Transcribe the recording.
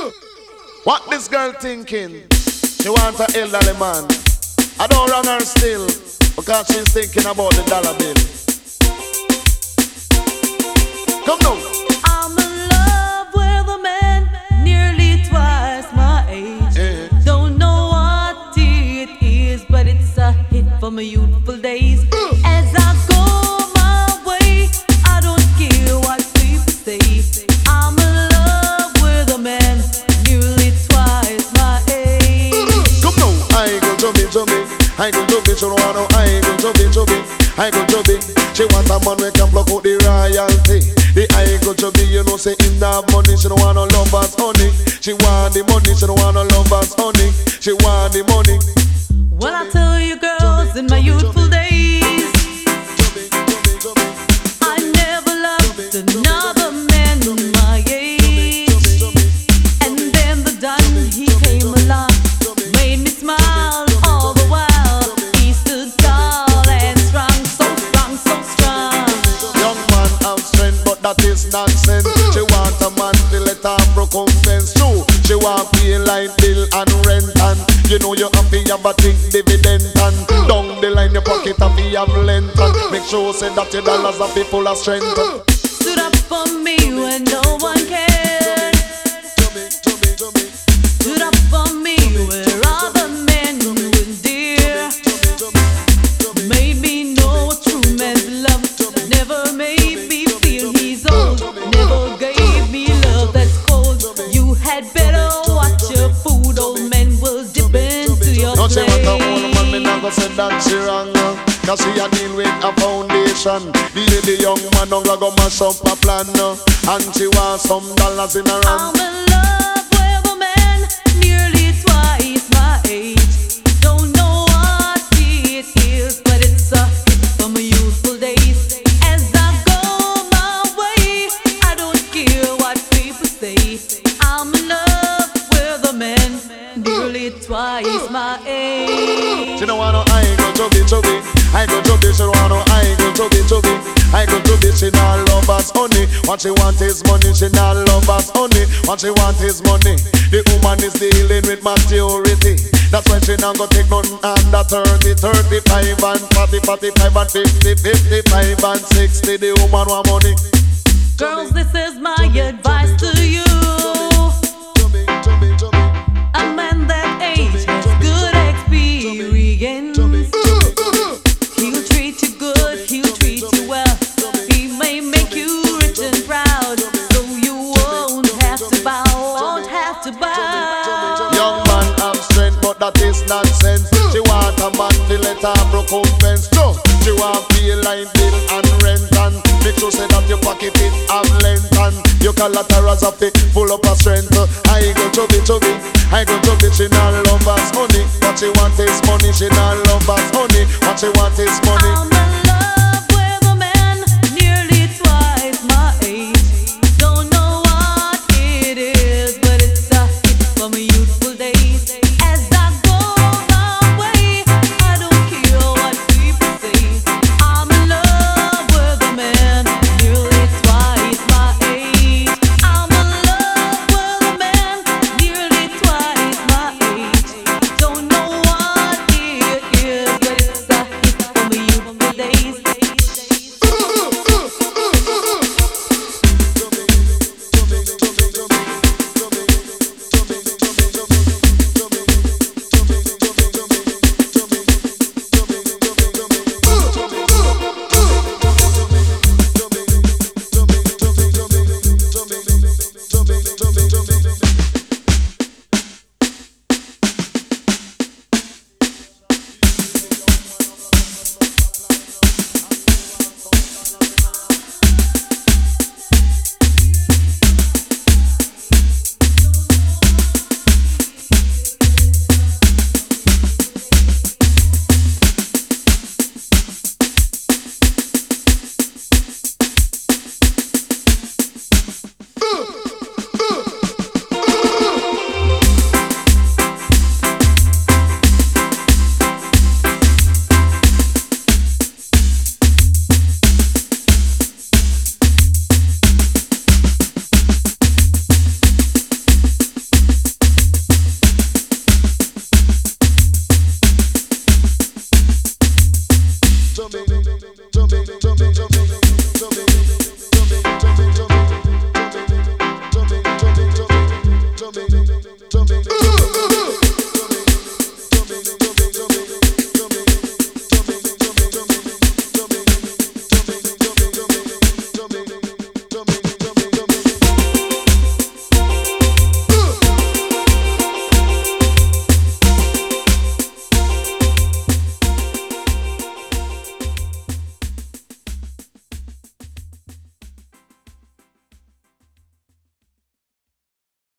What this girl thinking? She want a elderly man. I don't run her still because she's thinking about the dollar bill. Come now. I'm in love with a man nearly twice my age. Don't know what it is, but it's a hit for my youthful days. As I go my way, I don't care what people say. I'm in love with a man nearly twice my age. Come now. I go chubby, I go chubby, she don't want no. I go chubby, I go chubby. She want a man we can block out the royalty. The I go chubby, you know say in that money. She don't want no lovers honey. She want the money, she don't want no lovers honey. She want the money. Well, I tell you girls, in my youthful days, I never loved another man my age. And then the Don, he came along, made me smile all the while. He stood tall and strong, so strong, so strong. Young man have strength, but that is nonsense. She want a man to let her recompense. True, she want pay light bill and rent, and you know you have to have a big dividend. And down the line your pocket have to have length, and make sure say that your dollars are full of strength. Stood up for me when no one cared. Stood up for me where other men wouldn't dare. Made me know a true man's love. Never made me feel he's old. Never gave me love that's cold. You had better watch your food. Old men will dip into your Don't say what a old plate. man, me not go say that she wrong. Cause she a deal with a foundation. The young man don't go mash up a plan. And she want some dollars in her hand. I'm in love with a man nearly twice my age. Don't know what it is, but it's a hit for my youthful days. As I go my way, I don't care what people say. I'm in love with a man nearly twice my age. She don't want no I go chubby. I go chubby, she don't want no I go chubby. I go chubby, she not love us honey. What she want is money, she not love us honey. What she want is money. The woman is dealing with maturity. That's why she not go take none under 30, 35 and 40, 45 and 50, 55 and 60. The woman want money. Girls, this is my advice to you. A man that age has good experience. He'll treat you good, he'll treat you well. He may make you rich and proud, so you won't have to bow, won't have to bow. Young man have strength, but that is nonsense. She want a man to let her recompense. No, she want pay line bill and rent, and make sure say that your pocket it have length, and your collaterals are fit full up of strength. I go chubby, I go chubby. She not love us honey. What she want is money. She not love us honey. What she want is money. I'm in